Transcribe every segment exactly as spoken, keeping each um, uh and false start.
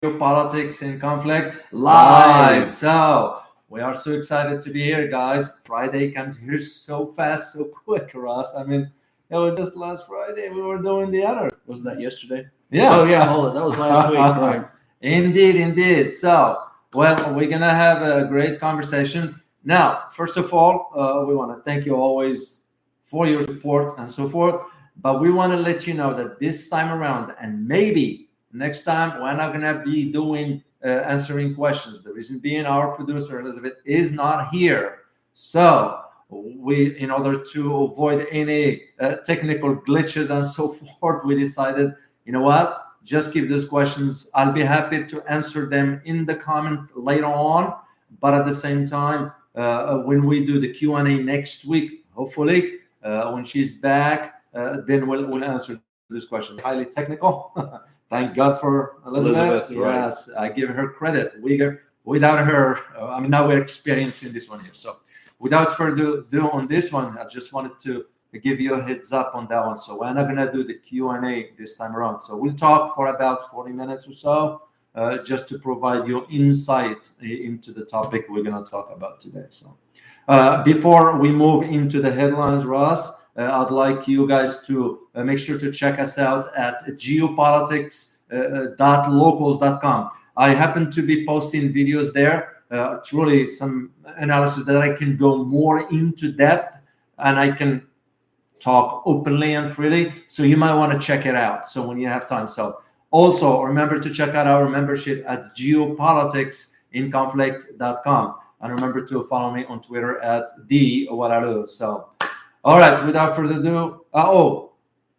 Geopolitics in Conflict live. So we are so excited to be here, guys. Friday comes here so fast, so quick, Ross. I mean, it was just last Friday we were doing the other. Wasn't that yesterday? Yeah. Oh yeah, hold it. That was last week, right? Indeed, indeed. So, well, we're gonna have a great conversation. Now, first of all, uh, we want to thank you always for your support and so forth. But we want to let you know that this time around, and maybe next time, we're not gonna be doing uh, answering questions. The reason being, our producer Elizabeth is not here. So we, in order to avoid any uh, technical glitches and so forth, we decided, you know what? Just keep those questions. I'll be happy to answer them in the comment later on. But at the same time, uh, when we do the Q and A next week, hopefully, uh, when she's back, uh, then we'll, we'll answer this question. Highly technical. Thank God for Elizabeth. Elizabeth, right. Yes, I give her credit. We without her, uh, I mean, now we're experiencing this one here. So without further ado on this one, I just wanted to give you a heads up on that one. So we're not gonna do the Q and A this time around. So we'll talk for about forty minutes or so, uh, just to provide you insight into the topic we're gonna talk about today. So uh, before we move into the headlines, Ross, uh, I'd like you guys to uh, make sure to check us out at geopolitics dot locals dot com. I happen to be posting videos there, uh, truly some analysis that I can go more into depth, and I can talk openly and freely. So you might want to check it out. So when you have time. So also remember to check out our membership at geopolitics in conflict dot com. And remember to follow me on Twitter at D Waralu. So, all right, without further ado, uh, oh,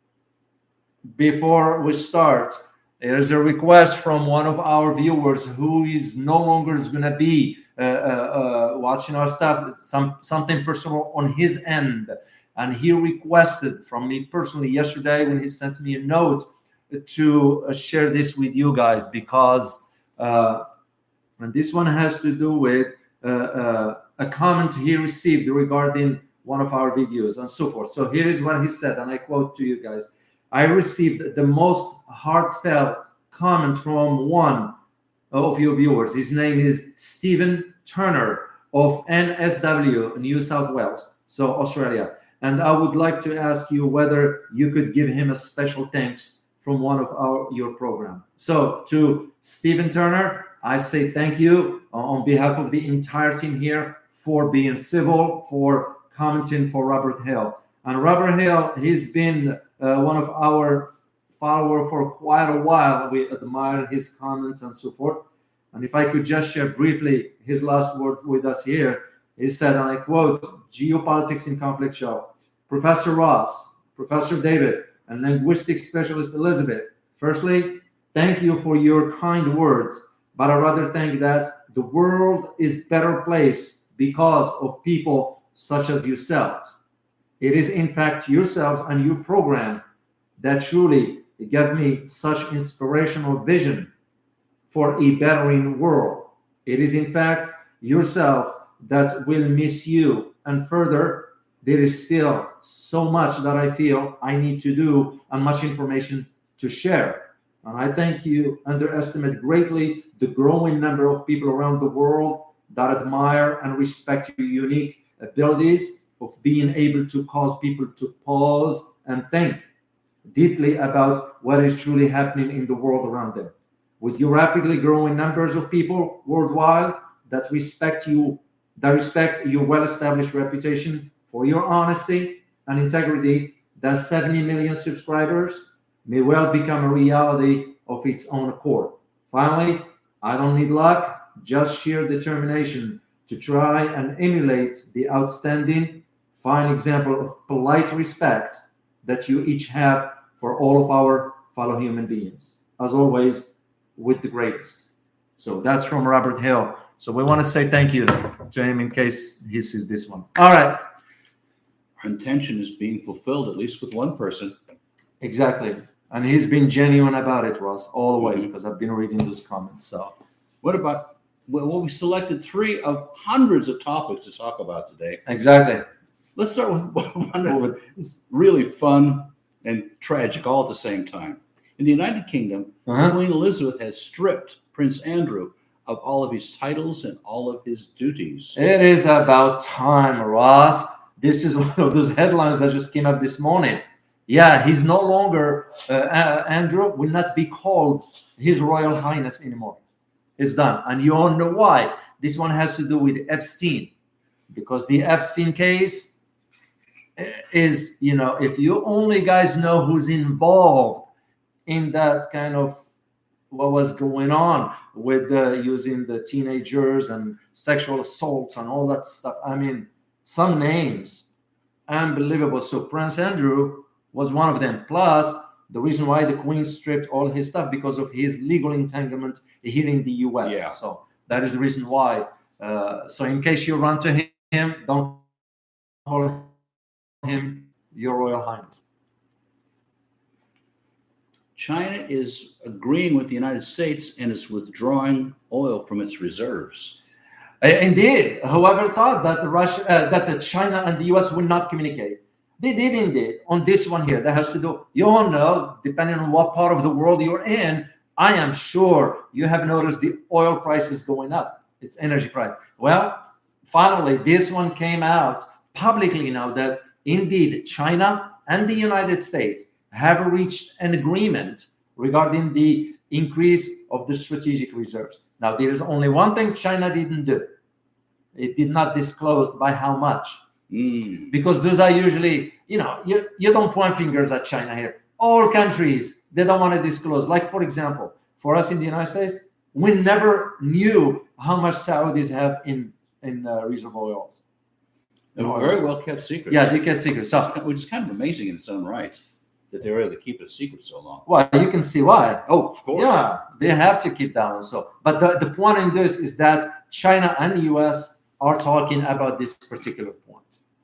before we start, there's a request from one of our viewers who is no longer is going to be uh, uh, uh, watching our stuff, some something personal on his end. And he requested from me personally yesterday when he sent me a note to uh, share this with you guys, because uh, and this one has to do with uh, uh, a comment he received regarding one of our videos and so forth. So here is what he said, and I quote to you guys. I received the most heartfelt comment from one of your viewers. His name is Stephen Turner of N S W, New South Wales, so Australia. And I would like to ask you whether you could give him a special thanks from one of our your program. So to Stephen Turner, I say thank you on behalf of the entire team here for being civil, for commenting for Robert Hill. And Robert Hill, he's been uh, one of our followers for quite a while. We admire his comments and so forth. And if I could just share briefly his last word with us here, he said, and I quote, Geopolitics in Conflict Show. Professor Ross, Professor David, and linguistic specialist Elizabeth, firstly, thank you for your kind words, but I rather think that the world is a better place because of people such as yourselves. It is in fact yourselves and your program that truly gave me such inspirational vision for a bettering world. It is in fact yourself that will miss you. And further, there is still so much that I feel I need to do and much information to share. And I think you underestimate greatly the growing number of people around the world that admire and respect your unique abilities of being able to cause people to pause and think deeply about what is truly happening in the world around them. With your rapidly growing numbers of people worldwide that respect you, that respect your well-established reputation for your honesty and integrity, that seventy million subscribers may well become a reality of its own accord. Finally, I don't need luck, just sheer determination to try and emulate the outstanding, fine example of polite respect that you each have for all of our fellow human beings. As always, with the greatest. So that's from Robert Hill. So we want to say thank you to him in case he sees this one. All right. Our intention is being fulfilled, at least with one person. Exactly. And he's been genuine about it, Ross, all the way, Mm-hmm. because I've been reading those comments. So What about, well, we selected three of hundreds of topics to talk about today. exactly. Let's start with one that's really fun and tragic all at the same time. In the United Kingdom, Uh-huh. Queen Elizabeth has stripped Prince Andrew of all of his titles and all of his duties. It is about time, Ross. This is one of those headlines that just came up this morning. Yeah, he's no longer, uh, uh, Andrew will not be called His Royal Highness anymore. It's done. And you all know why. This one has to do with Epstein. Because the Epstein case is, you know, if you only guys know who's involved in that kind of what was going on with uh, using the teenagers and sexual assaults and all that stuff. I mean, some names, unbelievable. So Prince Andrew was one of them. Plus, the reason why the Queen stripped all his stuff because of his legal entanglement here in the U S. Yeah. So that is the reason why. Uh, so in case you run to him, don't call him Your Royal Highness. China is agreeing with the United States and is withdrawing oil from its reserves. Indeed. Whoever thought that Russia, uh, that uh, China and the U S would not communicate? They did indeed on this one here. That has to do, you all know, depending on what part of the world you're in, I am sure you have noticed the oil prices going up. It's energy price. Well, finally, this one came out publicly now that indeed China and the United States have reached an agreement regarding the increase of the strategic reserves. Now, there is only one thing China didn't do. It did not disclose by how much. Mm. Because those are usually, you know, you, you don't point fingers at China here. All countries, they don't want to disclose. Like, for example, for us in the United States, we never knew how much Saudis have in, in uh, reserve oils. A very well kept secret. Yeah, they kept secret. So, which is kind of amazing in its own right that they were able to keep it a secret so long. well, you can see why. Oh, of course. Yeah, they have to keep that one. So, but the, the point in this is that China and the U S are talking about this particular point.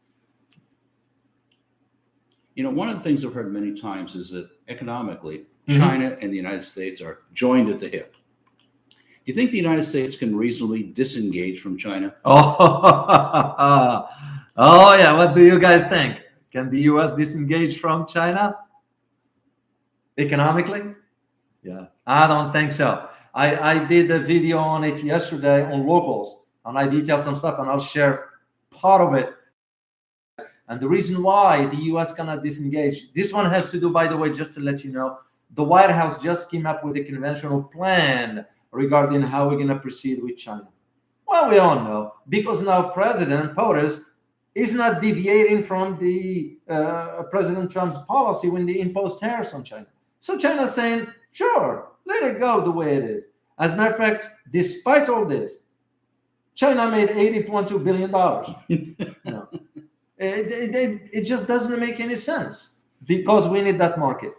You know, one of the things I've heard many times is that economically, Mhm. China and the United States are joined at the hip. Do you think the United States can reasonably disengage from China? Oh, oh yeah. What do you guys think? Can the U S disengage from China economically? Yeah, I don't think so. I, I did a video on it yesterday on locals, and I detailed some stuff, and I'll share part of it. And the reason why the U S cannot disengage, this one has to do, by the way, just to let you know, the White House just came up with a conventional plan regarding how we're going to proceed with China. Well, we all know, because now President POTUS is not deviating from the uh, President Trump's policy when they imposed tariffs on China. So China's saying, sure, let it go the way it is. As a matter of fact, despite all this, China made eighty point two billion dollars. You know, it, it, it, it just doesn't make any sense because we need that market.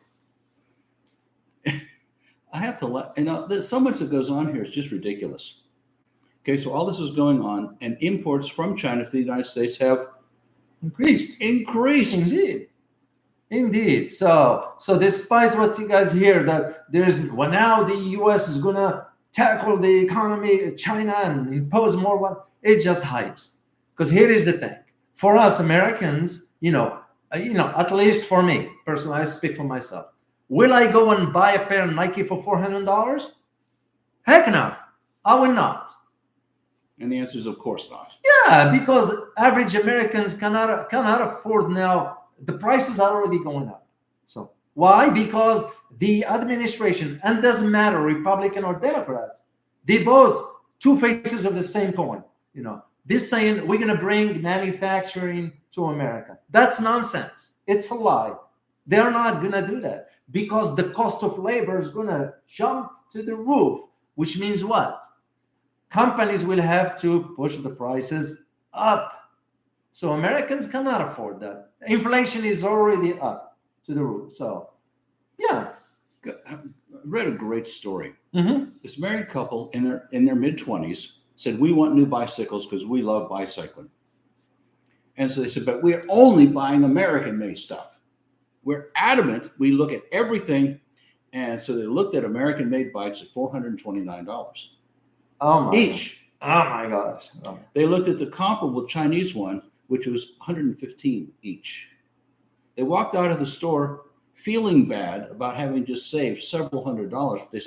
I have to let, you know, there's so much that goes on here. It's just ridiculous. Okay, so all this is going on, and imports from China to the United States have Increased. increased. Indeed. Indeed. So, so despite what you guys hear that there's, well, now the U S is going to tackle the economy of China and impose more, what it just hypes. Because here is the thing. For us Americans, you know, uh, you know, at least for me, personally, I speak for myself. Will I go and buy a pair of Nike for four hundred dollars? Heck no. I will not. And the answer is, of course not. Yeah, because average Americans cannot cannot afford now. The prices are already going up. So why? Because the administration, and doesn't matter Republican or Democrats, they both two faces of the same coin. You know, this saying we're going to bring manufacturing to America. That's nonsense. It's a lie. They're not going to do that because the cost of labor is going to jump to the roof, which means what? Companies will have to push the prices up. So Americans cannot afford that. Inflation is already up to the roof. So, yeah. I read a great story. Mm-hmm. This married couple in their in their mid-twenties said, we want new bicycles because we love bicycling. And so they said, but we're only buying American-made stuff. We're adamant. We look at everything. And so they looked at American-made bikes at four hundred twenty-nine dollars. Oh my each. Oh my gosh. Oh. They looked at the comparable Chinese one, which was one hundred fifteen dollars each. They walked out of the store feeling bad about having just saved several hundred dollars. They said,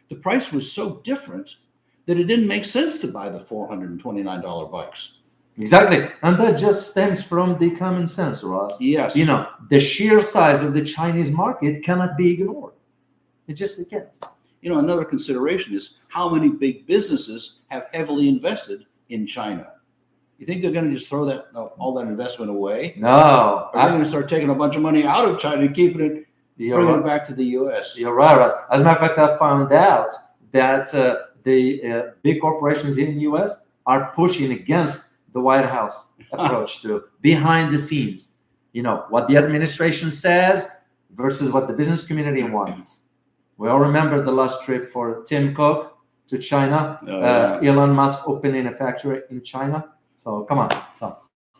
the price was so different that it didn't make sense to buy the four hundred twenty-nine dollars bikes. Exactly. And that just stems from the common sense, Ross. Yes. You know, the sheer size of the Chinese market cannot be ignored. It just it can't. You know, another consideration is how many big businesses have heavily invested in China. You think they're going to just throw that all that investment away? No. Or are they going to start taking a bunch of money out of China and keeping it, bringing right. it back to the U S? You're right, right. As a matter of fact, I found out that uh, the uh, big corporations in the U S are pushing against the White House approach to behind the scenes. You know, what the administration says versus what the business community wants. We all remember the last trip for Tim Cook to China. Oh, uh, yeah. Elon Musk opening a factory in China. So come on. So,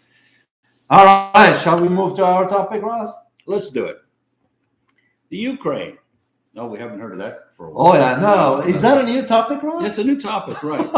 all right. Shall we move to our topic, Ross? Let's do it. The Ukraine. No, we haven't heard of that for a while. Oh yeah, no. Is that a new topic, Ross? It's a new topic, right?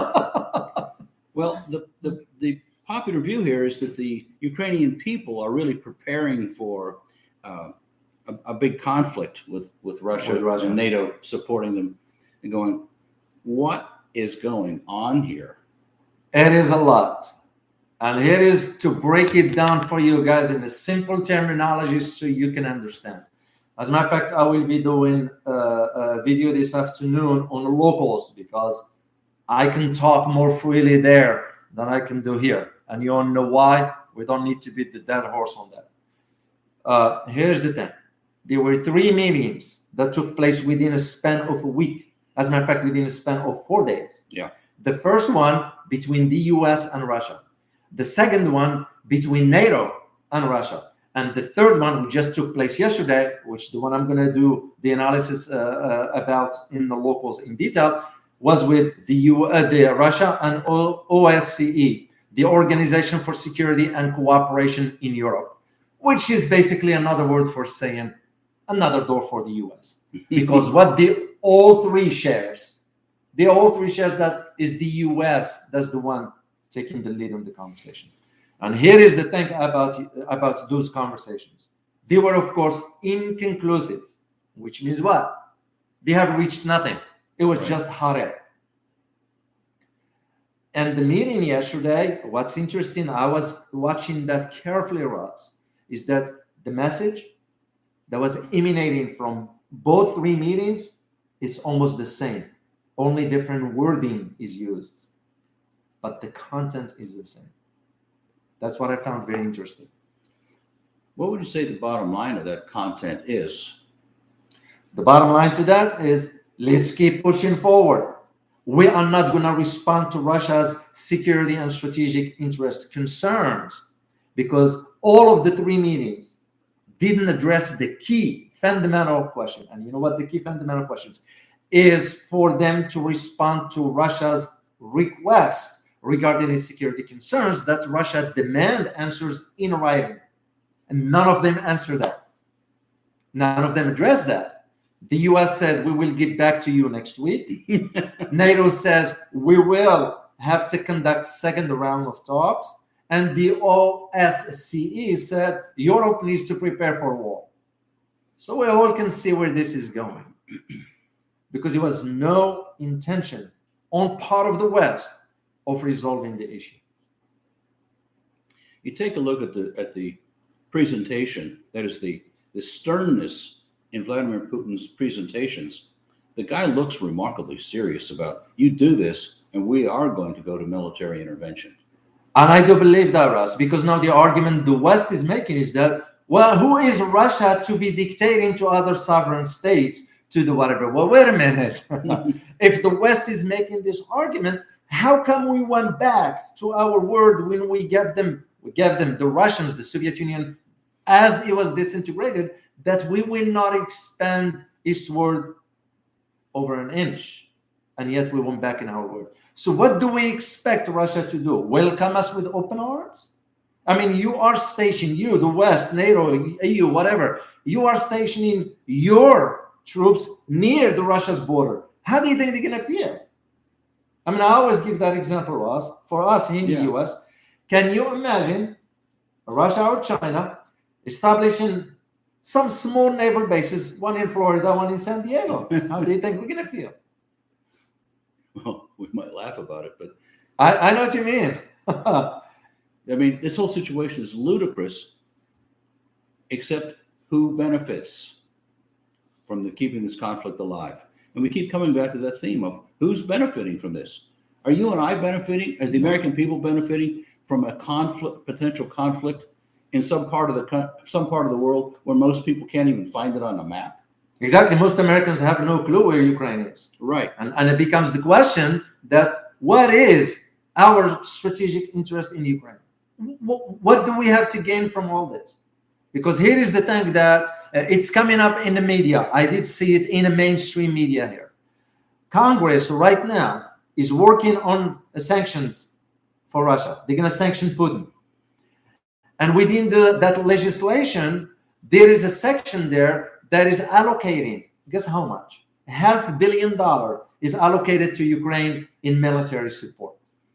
Well, the, the the popular view here is that the Ukrainian people are really preparing for uh, a, a big conflict with, with Russia, With Russia. and NATO supporting them and going, what is going on here? It is a lot. And here is to break it down for you guys in a simple terminology so you can understand. As a matter of fact, I will be doing a, a video this afternoon on locals because I can talk more freely there than I can do here. And you all know why. We don't need to beat the dead horse on that. Uh, here's the thing. There were three meetings that took place within a span of a week. As a matter of fact, within a span of four days. Yeah. The first one between the U S and Russia. The second one between NATO and Russia. And the third one, which just took place yesterday, which the one I'm going to do the analysis uh, uh, about in the locals in detail, was with the, U, uh, the Russia and O S C E, the Organization for Security and Cooperation in Europe, which is basically another word for saying another door for the U S. Because what the all three shares, the all three shares that is the U S, that's the one taking the lead on the conversation. And here is the thing about, about those conversations. They were, of course, inconclusive, which means what? They have reached nothing. It was Right. just hot air. And the meeting yesterday, what's interesting, I was watching that carefully, Ross, is that the message that was emanating from both three meetings is almost the same. Only different wording is used, but the content is the same. That's what I found very interesting. What would you say the bottom line of that content is? The bottom line to that is let's keep pushing forward. We are not going to respond to Russia's security and strategic interest concerns because all of the three meetings didn't address the key fundamental question. And you know what the key fundamental questions is for them to respond to Russia's request regarding its security concerns that Russia demand answers in writing. And none of them answered that. None of them addressed that. The U S said, we will get back to you next week. NATO says, we will have to conduct second round of talks. And the O S C E said, Europe needs to prepare for war. So we all can see where this is going. Because there was no intention on part of the West of resolving the issue. You take a look at the at the presentation, that is the, the sternness in Vladimir Putin's presentations. The guy looks remarkably serious about, you do this, and we are going to go to military intervention. And I do believe that, Russ, because now the argument the West is making is that, well, who is Russia to be dictating to other sovereign states to do whatever? Well, wait a minute. If the West is making this argument, how come we went back to our word when we gave them, we gave them, the Russians, the Soviet Union, as it was disintegrated, that we will not expand eastward over an inch, and yet we went back in our word. So what do we expect Russia to do? Welcome us with open arms? I mean, you are stationed, you, the West, NATO, E U, whatever, you are stationing your troops near the Russia's border. How do you think they're going to feel? I mean, I always give that example, Ross, for us in Yeah. the U S. Can you imagine Russia or China establishing some small naval bases, one in Florida, one in San Diego? How do you think we're going to feel? well, we might laugh about it, but I, I know what you mean. I mean, this whole situation is ludicrous, except who benefits from the keeping this conflict alive? And we keep coming back to that theme of who's benefiting from this. Are you and I benefiting? Are the American people benefiting from a conflict, potential conflict in some part of the some part of the world where most people can't even find it on a map? Exactly. Most Americans have no clue where Ukraine is. Right. And, and it becomes the question that what is our strategic interest in Ukraine? What, what do we have to gain from all this? Because here is the thing that uh, it's coming up in the media. I did see it in the mainstream media here. Congress right now is working on sanctions for Russia. They're going to sanction Putin. And within the, that legislation, there is a section there that is allocating, guess how much? Half a billion dollars is allocated to Ukraine in military support.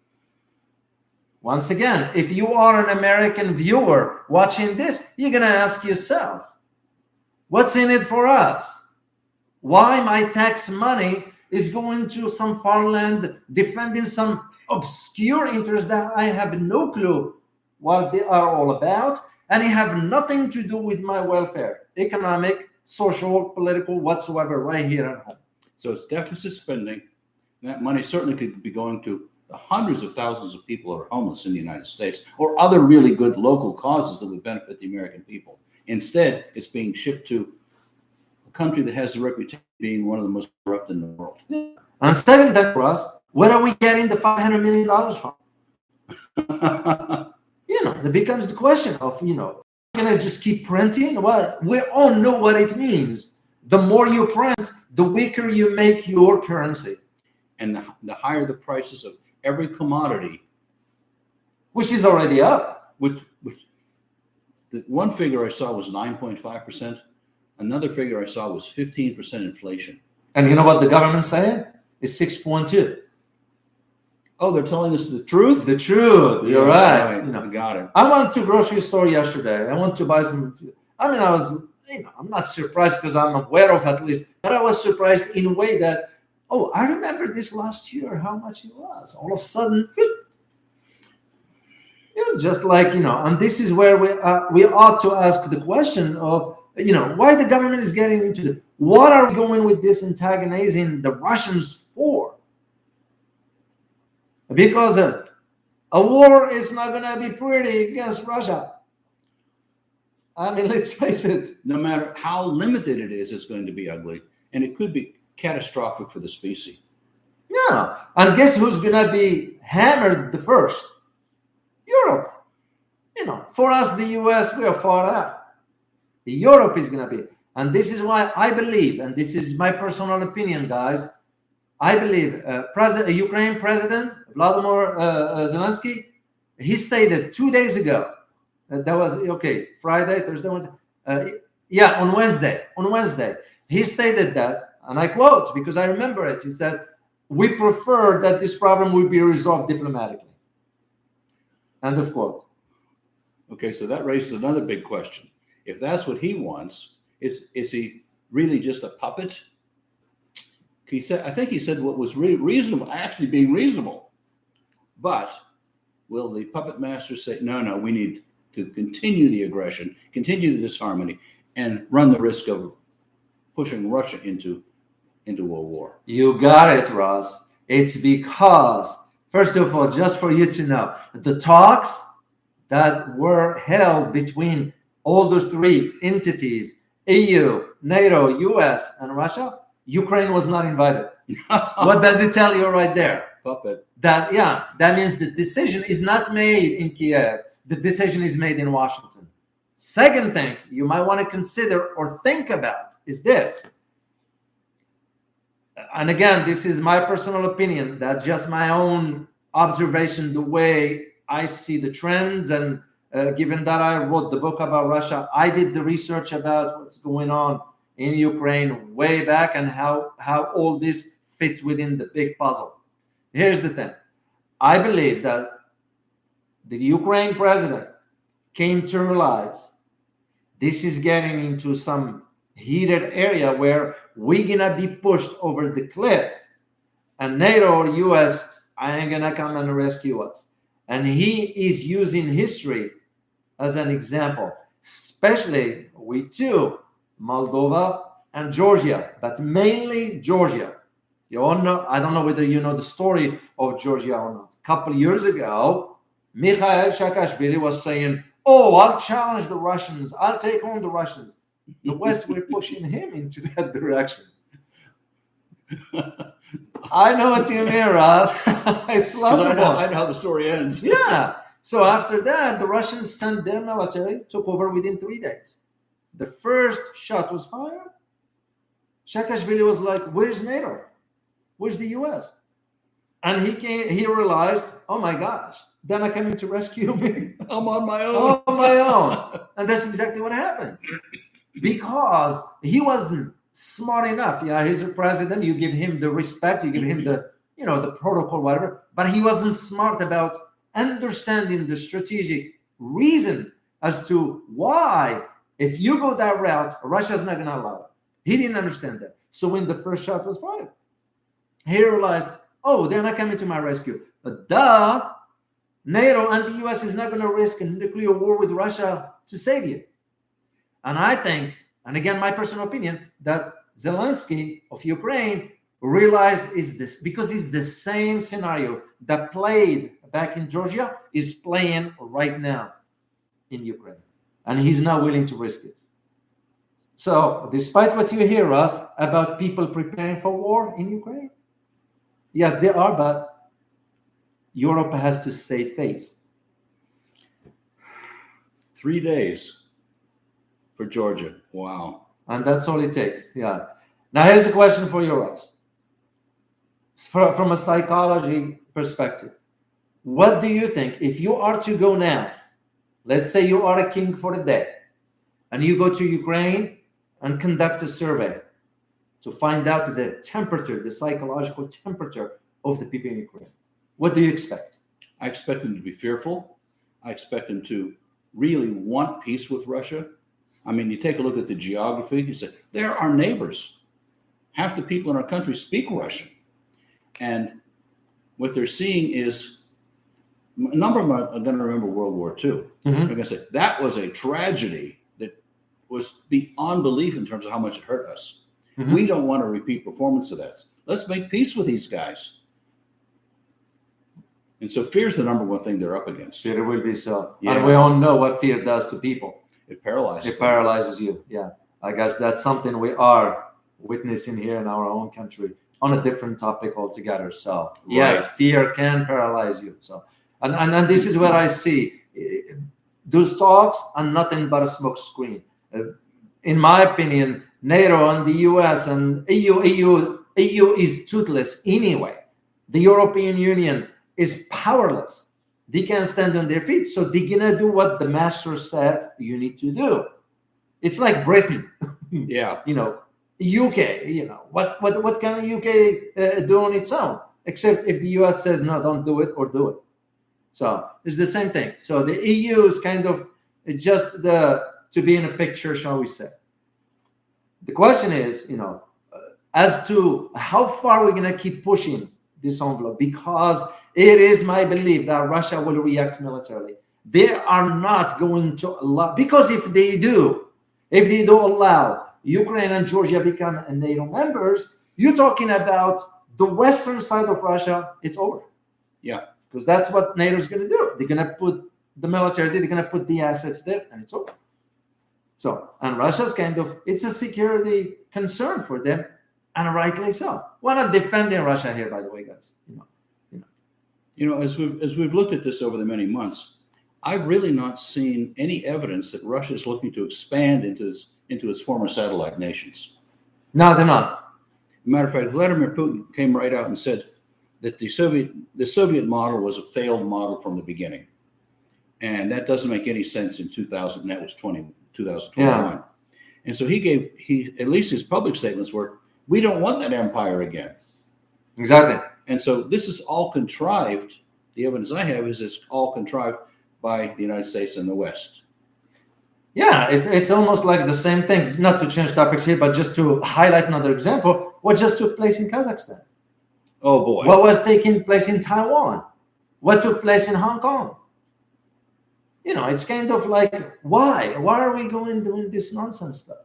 Once again, if you are an American viewer watching this, you're going to ask yourself, what's in it for us? Why my tax money is going to some farmland defending some obscure interests that I have no clue what they are all about, and they have nothing to do with my welfare, economic, social, political, whatsoever, right here at home. So it's deficit spending. That money certainly could be going to the hundreds of thousands of people who are homeless in the United States, or other really good local causes that would benefit the American people. Instead, it's being shipped to a country that has the reputation of being one of the most corrupt in the world. And second, that for us, where are we getting the five hundred million dollars from? You know, it becomes the question of, you know, you're going to just keep printing? Well, we all know what it means. The more you print, the weaker you make your currency. And the, the higher the prices of every commodity, which is already up. Which, which the one figure I saw was nine point five percent. Another figure I saw was fifteen percent inflation. And you know what the government's saying? It's six point two. Oh, they're telling us the truth? The truth. You're yeah, right. right. You know, I got it. I went to a grocery store yesterday. I went to buy some. I mean, I was, you know, I'm not surprised because I'm aware of at least, but I was surprised in a way that, oh, I remember this last year, how much it was. All of a sudden, you know, just like, you know, and this is where we uh, we ought to ask the question of, you know, why the government is getting into the, what are we going with this antagonizing the Russians for? Because uh, a war is not going to be pretty against Russia. I mean, let's face it. No matter how limited it is, it's going to be ugly. And it could be catastrophic for the species. Yeah. And guess who's going to be hammered the first? Europe. You know, for us, the U S, we are far out. Europe is going to be. And this is why I believe, and this is my personal opinion, guys, I believe uh, President, uh, Ukraine President Vladimir uh, uh, Zelensky, he stated two days ago, uh, that was, okay, Friday, Thursday, Wednesday, uh, yeah, on Wednesday, on Wednesday, he stated that, and I quote, because I remember it, he said, we prefer that this problem will be resolved diplomatically. End of quote. Okay, so that raises another big question. If that's what he wants, is is he really just a puppet? He said, I think he said what was re- reasonable, actually being reasonable. But will the puppet master say, no, no, we need to continue the aggression, continue the disharmony, and run the risk of pushing Russia into, into a war? You got it, Ross. It's because, first of all, just for you to know, the talks that were held between all those three entities, E U, NATO, U S, and Russia, Ukraine was not invited. What does it tell you right there? Puppet. That, yeah, that means the decision is not made in Kiev. The decision is made in Washington. Second thing you might want to consider or think about is this. And again, this is my personal opinion. That's just my own observation, the way I see the trends. And uh, given that I wrote the book about Russia, I did the research about what's going on in Ukraine way back and how, how all this fits within the big puzzle. Here's the thing. I believe that the Ukraine president came to realize this is getting into some heated area where we're going to be pushed over the cliff. and NATO or U S ain't gonna come and rescue us. And he is using history as an example, especially we too, Moldova and Georgia, but mainly Georgia. You all know, I don't know whether you know the story of Georgia or not. A couple of years ago, Mikhail Saakashvili was saying, oh, I'll challenge the Russians. I'll take on the Russians. The West were pushing him into that direction. I know what you mean, Ross. It's lovable. I know, I know how the story ends. Yeah. So after that, the Russians sent their military, took over within three days. The first shot was fired. Saakashvili was like, where's NATO? Where's the U S? And he came, he realized, oh my gosh, they're not coming to rescue me. I'm on my own. On my own. And that's exactly what happened. Because he wasn't smart enough. Yeah, he's a president. You give him the respect, you give him the, you know, the protocol, whatever. But he wasn't smart about understanding the strategic reason as to why, if you go that route, Russia's not going to allow it. He didn't understand that. So when the first shot was fired, he realized, oh, they're not coming to my rescue. But duh, NATO and the U S is not going to risk a nuclear war with Russia to save you. And I think, and again, my personal opinion, that Zelensky of Ukraine realized is this, because it's the same scenario that played back in Georgia is playing right now in Ukraine. And he's not willing to risk it. So despite what you hear us about people preparing for war in Ukraine, yes, there are, but Europe has to save face. Three days for Georgia. Wow. And that's all it takes. Yeah. Now here's a question for you, Ross. From a psychology perspective, what do you think if you are to go now? Let's say you are a king for the day, and you go to Ukraine and conduct a survey to find out the temperature, the psychological temperature of the people in Ukraine. What do you expect? I expect them to be fearful. I expect them to really want peace with Russia. I mean, you take a look at the geography, you say, they're our neighbors. Half the people in our country speak Russian. And what they're seeing is, a number of them are going to remember World War Two. Mm-hmm. They're going to say, that was a tragedy that was beyond belief in terms of how much it hurt us. Mm-hmm. We don't want a repeat performance of that. Let's make peace with these guys. And so fear is the number one thing they're up against. Fear will be so. Yeah. And we all know what fear does to people. It paralyzes It paralyzes them. you, yeah. I guess that's something we are witnessing here in our own country on a different topic altogether. So, yes, right. Fear can paralyze you. So, and, and, and this is what I see. Those talks are nothing but a smoke screen. Uh, in my opinion, NATO and the U S and E U, E U, E U is toothless anyway. The European Union is powerless. They can't stand on their feet. So they're going to do what the master said you need to do. It's like Britain. Yeah. You know, U K, you know, what, what, what can the U K uh, do on its own? Except if the U S says, no, don't do it or do it. So it's the same thing. So the E U is kind of just the to be in a picture, shall we say. The question is, you know, uh, as to how far we're going to keep pushing this envelope, because it is my belief that Russia will react militarily. They are not going to allow, because if they do, if they do allow Ukraine and Georgia become NATO members, you're talking about the western side of Russia, it's over. Yeah. Because that's what NATO is going to do. They're going to put the military, they're going to put the assets there, and it's over. So, and Russia's kind of, it's a security concern for them, and rightly so. We're not defending Russia here, by the way, guys. You know, you know. You know, as we've as we've looked at this over the many months, I've really not seen any evidence that Russia is looking to expand into its into its former satellite nations. No, they're not. As a matter of fact, Vladimir Putin came right out and said that the Soviet the Soviet model was a failed model from the beginning, and that doesn't make any sense in two thousand. That was twenty, two thousand twenty-one, yeah. And so he gave he at least his public statements were, we don't want that empire again. Exactly. And so this is all contrived. The evidence I have is it's all contrived by the United States and the West. Yeah, it's it's almost like the same thing. Not to change topics here, but just to highlight another example, what just took place in Kazakhstan. Oh boy. What was taking place in Taiwan? What took place in Hong Kong? You know, it's kind of like, why? Why are we going doing this nonsense stuff?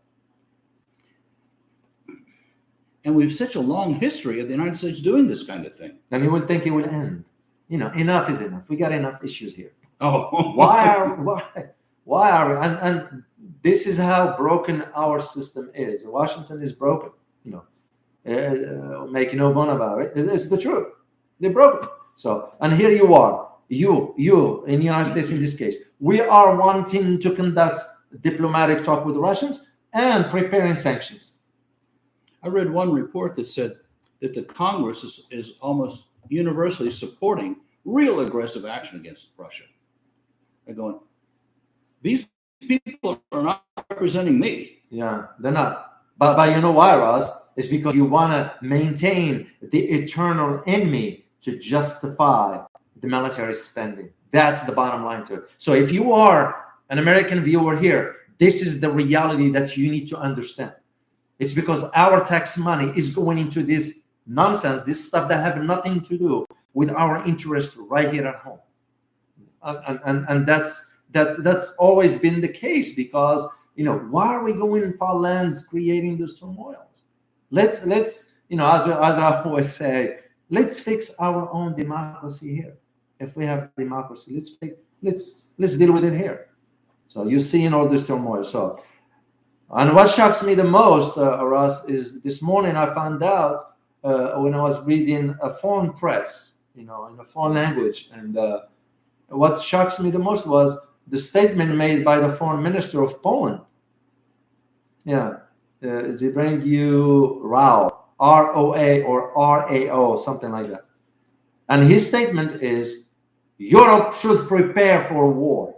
And we have such a long history of the United States doing this kind of thing. And you will think it will end. You know, enough is enough. We got enough issues here. Oh, why are why why are we? And, and this is how broken our system is. Washington is broken. You know, uh, make no bone about it. It's the truth. They're broken. So, and here you are, you you in the United States in this case, we are wanting to conduct diplomatic talk with the Russians and preparing sanctions. I read one report that said that the Congress is, is almost universally supporting real aggressive action against Russia. They're going, these people are not representing me. Yeah, they're not. But, but you know why, Ross? It's because you want to maintain the eternal enemy to justify the military spending. That's the bottom line to it. So if you are an American viewer here, this is the reality that you need to understand. It's because our tax money is going into this nonsense, this stuff that have nothing to do with our interest right here at home. And, and, and that's that's that's always been the case, because, you know, why are we going in far lands creating those turmoils? Let's let's you know, as as I always say, let's fix our own democracy here. If we have democracy, let's fix, let's let's deal with it here. So you see in all this turmoil. So, and what shocks me the most, uh, Russ, is this morning I found out uh, when I was reading a foreign press, you know, in a foreign language, and uh, what shocks me the most was the statement made by the foreign minister of Poland. Yeah, uh, Zbigniew Rao, R O A or R A O, something like that. And his statement is, Europe should prepare for war.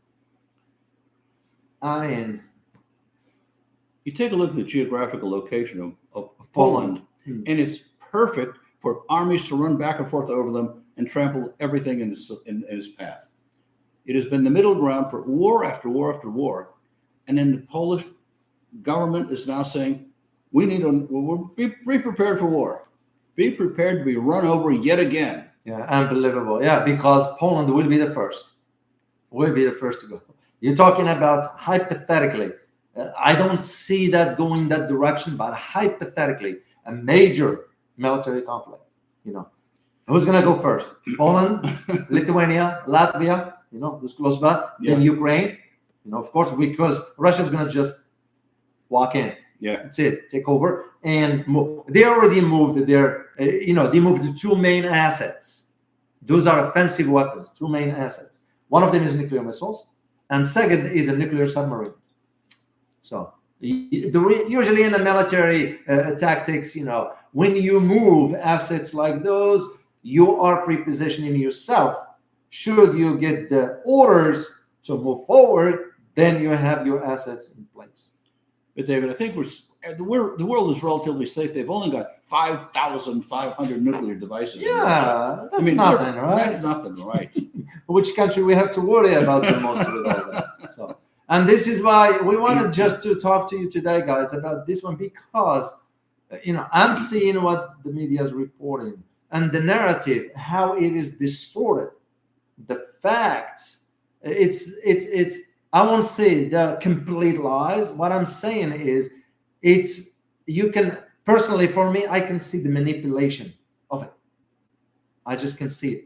I mean, you take a look at the geographical location of, of, of Poland, Poland. and it's perfect for armies to run back and forth over them and trample everything in its, in, in its path. It has been the middle ground for war after war after war. And then the Polish government is now saying, we need to we'll be, be prepared for war. Be prepared to be run over yet again. Yeah, unbelievable. Yeah, because Poland will be the first. Will be the first to go. You're talking about hypothetically. Uh, I don't see that going that direction, but hypothetically, a major military conflict. You know, who's going to go first? Poland, Lithuania, Latvia, you know, this close by. Yeah. Then Ukraine. You know, of course, because Russia's going to just walk in. Yeah, that's it. Take over and move. They already moved their, uh, you know, they moved the two main assets. Those are offensive weapons, two main assets. One of them is nuclear missiles, and second is a nuclear submarine. So the, usually in the military uh, tactics, you know, when you move assets like those, you are prepositioning yourself. Should you get the orders to move forward, then you have your assets in place. But David, I think we're the world, the world is relatively safe. They've only got five thousand five hundred nuclear devices. Yeah, that's I mean, nothing, right? That's nothing, right? Which country we have to worry about the most with all that. So, and this is why we wanted just to talk to you today, guys, about this one, because, you know, I'm seeing what the media is reporting and the narrative, how it is distorted, the facts. It's it's it's. I won't say they're complete lies. What I'm saying is, it's you can personally for me, I can see the manipulation of it. I just can see it.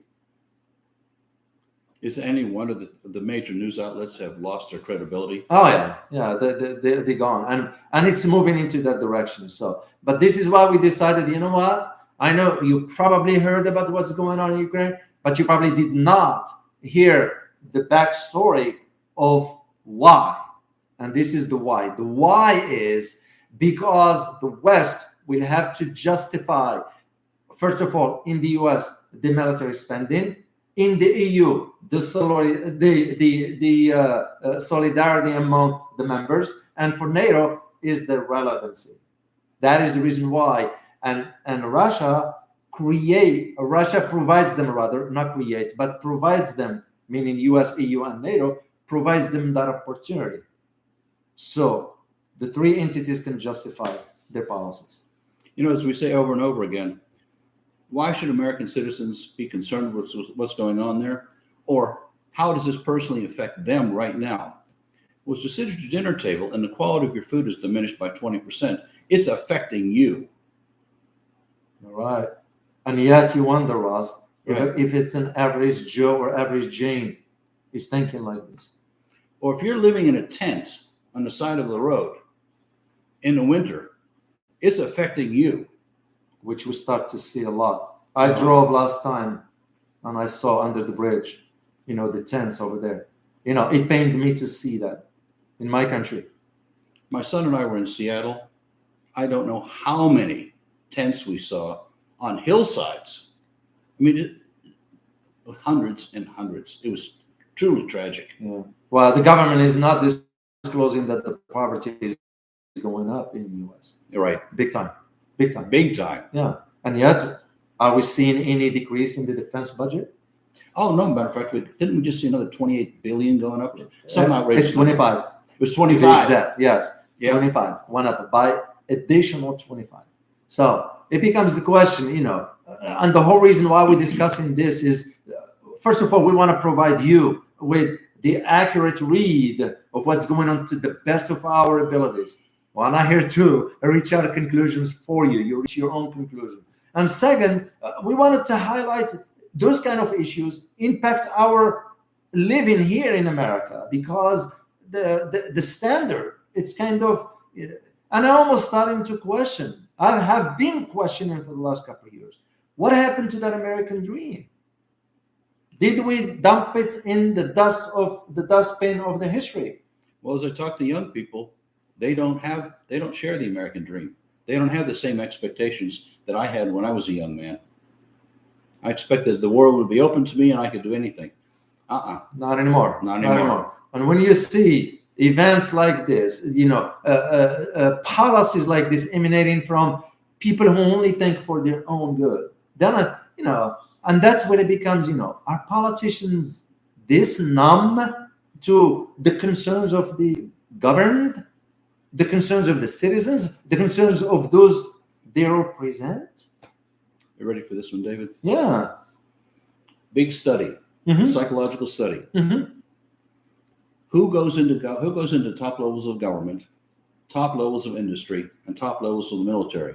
Is any one of the, the major news outlets have lost their credibility? Oh yeah, yeah, they they they they're gone, and and it's moving into that direction. So, but this is why we decided. You know what? I know you probably heard about what's going on in Ukraine, but you probably did not hear the backstory of why. And this is the why. The why is because the West will have to justify, first of all, in the U S, the military spending, in the E U, the solid, the the the uh, uh, solidarity among the members, and for NATO is the relevancy. That is the reason why. And and Russia create, Russia provides them rather, not create, but provides them, meaning U S, E U, and NATO, provides them that opportunity. So the three entities can justify their policies. You know, as we say over and over again, Why should American citizens be concerned with what's going on there? Or how does this personally affect them right now? Well, to sit at your dinner table and the quality of your food is diminished by twenty percent, it's affecting you. All right. And yet you wonder, Ross, Right. if, if it's an average Joe or average Jane is thinking like this. Or if you're living in a tent on the side of the road in the winter, it's affecting you. Which we start to see a lot. I Uh-huh. drove last time and I saw under the bridge, you know, the tents over there. You know, it pained me to see that in my country. My son and I were in Seattle. I don't know how many tents we saw on hillsides. I mean, it, hundreds and hundreds. It was truly tragic. Yeah. Well, the government is not disclosing that the poverty is going up in the U S. You're right. Big time. Big time. Big time. Yeah. And yet, are we seeing any decrease in the defense budget? Oh, no, matter of fact, we, didn't we just see another twenty-eight billion dollars going up? Some Uh, outrageous. It's twenty-five. It was To be twenty-five. exact, yes. Yeah. twenty-five. Went up by additional twenty-five. So it becomes the question, you know, uh, and the whole reason why we're discussing this is, uh, first of all, we want to provide you with the accurate read of what's going on to the best of our abilities. Well, I'm not here to reach out conclusions for you. You reach your own conclusion. And second, uh, we wanted to highlight those kind of issues impact our living here in America because the, the, the standard, it's kind of, and I'm almost starting to question. I have been questioning for the last couple of years. What happened to that American dream? Did we dump it in the dust of the dustbin of the history? Well, as I talk to young people, they don't have, they don't share the American dream. They don't have the same expectations that I had when I was a young man. I expected the world would be open to me and I could do anything. Uh-uh. Not anymore. Not anymore. And when you see events like this, you know, uh, uh, uh, policies like this emanating from people who only think for their own good, then, uh, you know, and that's when it becomes, you know, are politicians this numb to the concerns of the governed, the concerns of the citizens, the concerns of those they represent? You ready for this one, David? Yeah. Big study, Mm-hmm. psychological study. Mm-hmm. Who goes into go- who goes into top levels of government, top levels of industry, and top levels of the military?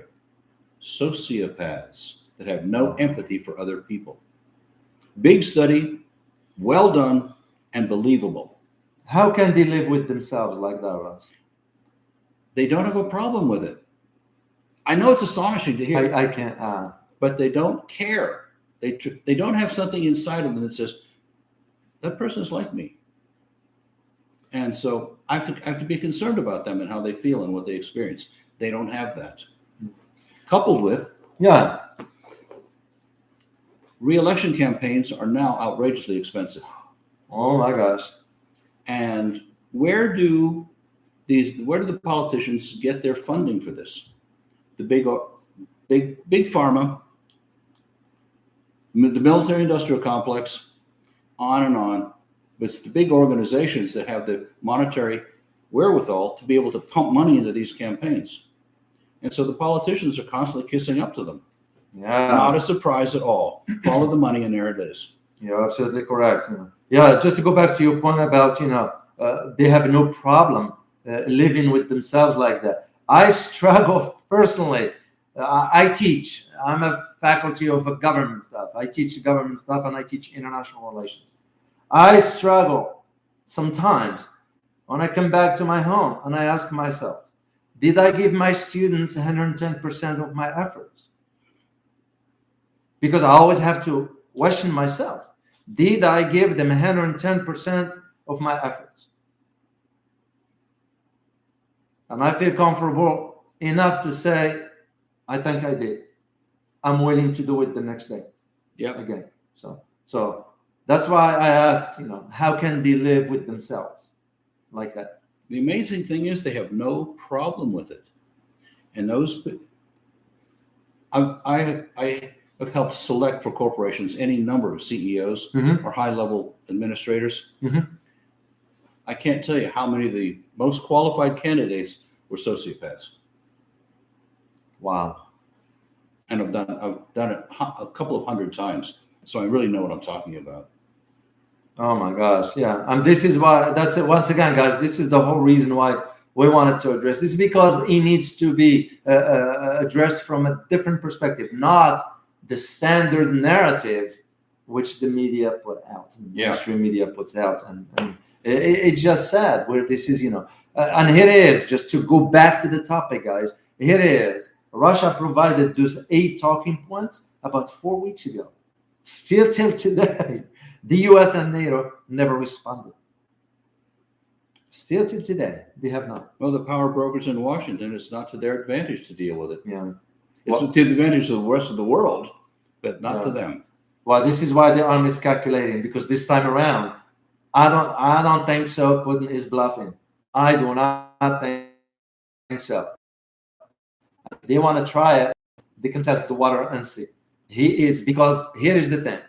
Sociopaths that have no empathy for other people. Big study, well done, and believable. How can they live with themselves like that, Ross? They don't have a problem with it. I know it's astonishing to hear, I, I can't. Uh, but they don't care. They tr- they don't have something inside of them that says that person is like me. And so I have to I have to be concerned about them and how they feel and what they experience. They don't have that. Coupled with yeah. re-election campaigns are now outrageously expensive. Oh my gosh. And where do these where do the politicians get their funding for this? The big big big pharma, the military industrial complex, on and on. But it's the big organizations that have the monetary wherewithal to be able to pump money into these campaigns. And so the politicians are constantly kissing up to them. Yeah. Not a surprise at all. Follow the money and there it is. You're absolutely correct. You know. Yeah, just to go back to your point about, you know, uh, they have no problem uh, living with themselves like that. I struggle personally. Uh, I teach. I'm a faculty of a government stuff. I teach government stuff and I teach international relations. I struggle sometimes when I come back to my home and I ask myself, did I give my students one hundred ten percent of my efforts? Because I always have to question myself. Did I give them one hundred ten percent of my efforts? And I feel comfortable enough to say, I think I did. I'm willing to do it the next day. Yep. Again. So, so that's why I asked, you know, how can they live with themselves like that? The amazing thing is they have no problem with it. And those, I, I, I have helped select for corporations any number of C E Os Mm-hmm. or high-level administrators. Mm-hmm. I can't tell you how many of the most qualified candidates were sociopaths. Wow. and I've done I've done it a couple of hundred times, so I really know what I'm talking about. Oh my gosh, yeah. And this is why, that's it. Once again, guys, this is the whole reason why we wanted to address this, because it needs to be uh, uh, addressed from a different perspective, not the standard narrative which the media put out, the Yeah. mainstream media puts out. And, and it, it's just sad where this is, you know, uh, and here it is, just to go back to the topic, guys, here it is. Russia provided those eight talking points about four weeks ago. Still till today, the U S and NATO never responded. Still till today, they have not. Well, the power brokers in Washington, it's not to their advantage to deal with it. Yeah. It's Well- to the advantage of the rest of the world, but not Yeah. to them. Well, this is why the army is calculating, because this time around, I don't, I don't think so. Putin is bluffing. I do not think so. If they want to try it, they can test the water and see. He is, because here is the thing: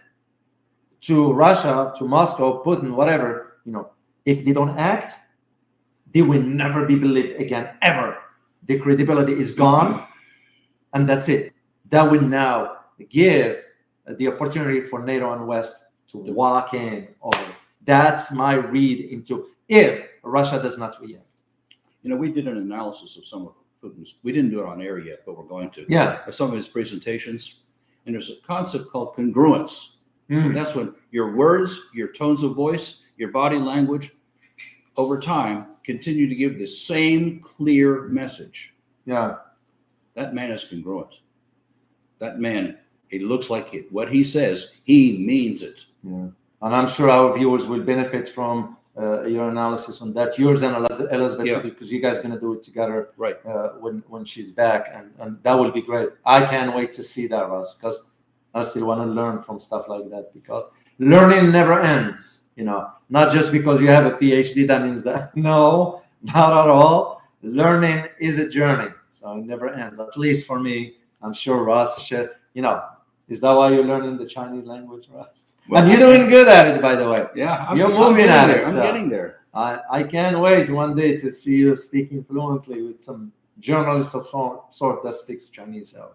to Russia, to Moscow, Putin, whatever, you know, if they don't act, they will never be believed again, ever. The credibility is gone, and that's it. That will now give the opportunity for NATO and West to walk in over. That's my read into if Russia does not react. You know, we did an analysis of some of Putin's. We didn't do it on air yet, but we're going to. Yeah. Of some of his presentations, and there's a concept called congruence. Mm. That's when your words, your tones of voice, your body language, over time, continue to give the same clear message. Yeah. That man is congruent. That man, it looks like it. What he says, he means it. Yeah. And I'm sure our viewers will benefit from uh, your analysis on that. Yours and Elizabeth, Yeah. because you guys are going to do it together Right. uh, when when she's back, and, and that will be great. I can't wait to see that, Russ, because I still want to learn from stuff like that, because learning never ends. You know, not just because you have a PhD, that means that. No, not at all. Learning is a journey, so it never ends. At least for me, I'm sure Russ should, you know, is that why you're learning the Chinese language, Russ? Well, and you're doing good at it, by the way. Yeah, I'm, You're I'm moving getting at there. it, I'm so. getting there. I, I can't wait one day to see you speaking fluently with some journalist of some sort that speaks Chinese. So,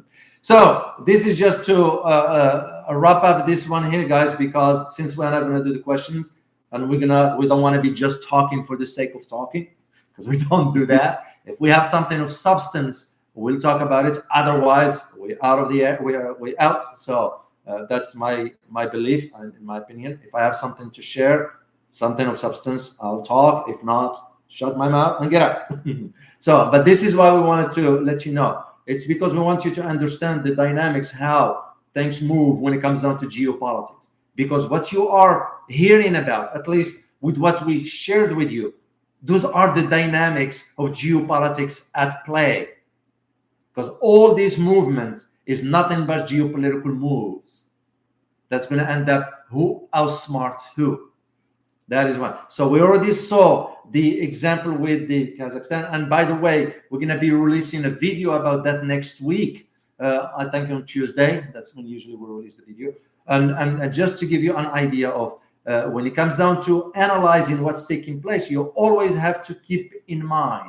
so this is just to uh, uh, wrap up this one here, guys, because since we're not going to do the questions, and we're gonna, we don't want to be just talking for the sake of talking, because we don't do that. If we have something of substance, we'll talk about it. Otherwise, we're out of the air. We are we out. So uh, that's my my belief, and in my opinion, if I have something to share, something of substance, I'll talk. If not, shut my mouth and get out. So, but this is why we wanted to let you know. It's because we want you to understand the dynamics, how things move when it comes down to geopolitics. Because what you are hearing about, at least with what we shared with you, those are the dynamics of geopolitics at play. Because all these movements is nothing but geopolitical moves. That's going to end up who outsmarts who. That is one. So we already saw the example with the Kazakhstan. And by the way, we're going to be releasing a video about that next week. Uh, I think on Tuesday. That's when usually we release the video. And, and, and just to give you an idea of uh, when it comes down to analyzing what's taking place, you always have to keep in mind,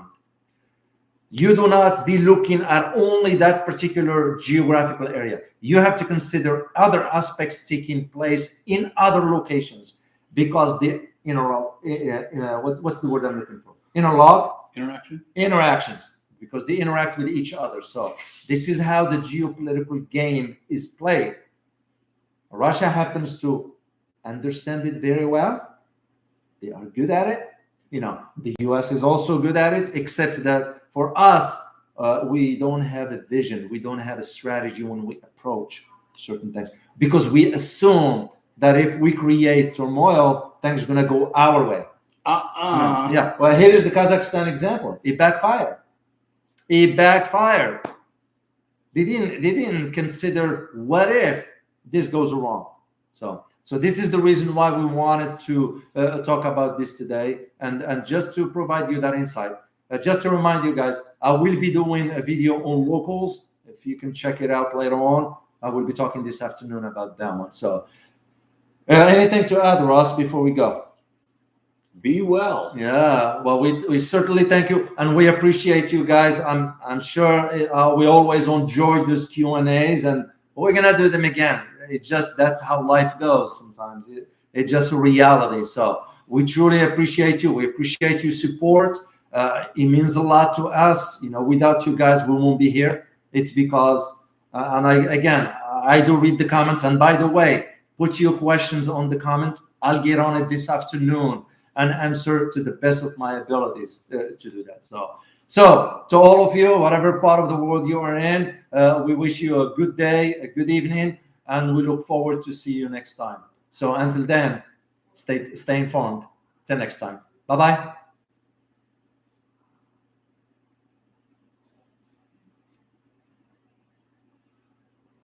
you do not be looking at only that particular geographical area. You have to consider other aspects taking place in other locations, because the you know, uh, uh, what, what's the word I'm looking for? Interlog? Interaction? Interactions, because they interact with each other. So this is how the geopolitical game is played. Russia happens to understand it very well. They are good at it. You know, the U S is also good at it, except that for us, uh, we don't have a vision. We don't have a strategy when we approach certain things, because we assume that if we create turmoil, things are going to go our way. Uh-uh. Yeah. Well, here is the Kazakhstan example. It backfired. It backfired. They didn't. They didn't consider what if this goes wrong. So, so this is the reason why we wanted to uh, talk about this today, and and just to provide you that insight. Uh, just to remind you guys, I will be doing a video on locals. If you can check it out later on, I will be talking this afternoon about that one. So, uh, anything to add, Ross, before we go? Be well. Yeah, well, we, we certainly thank you, and we appreciate you guys. I'm I'm sure uh, we always enjoy those Q and A's, and we're gonna do them again. It just that's how life goes sometimes. It, it's just a reality. So we truly appreciate you. We appreciate your support. Uh, it means a lot to us. You know, without you guys, we won't be here. It's because, uh, and I again, I do read the comments. And by the way, put your questions on the comment. I'll get on it this afternoon and answer to the best of my abilities uh, to do that. So, so to all of you, whatever part of the world you are in, uh, we wish you a good day, a good evening, and we look forward to see you next time. So until then, stay stay informed. Till next time. Bye-bye.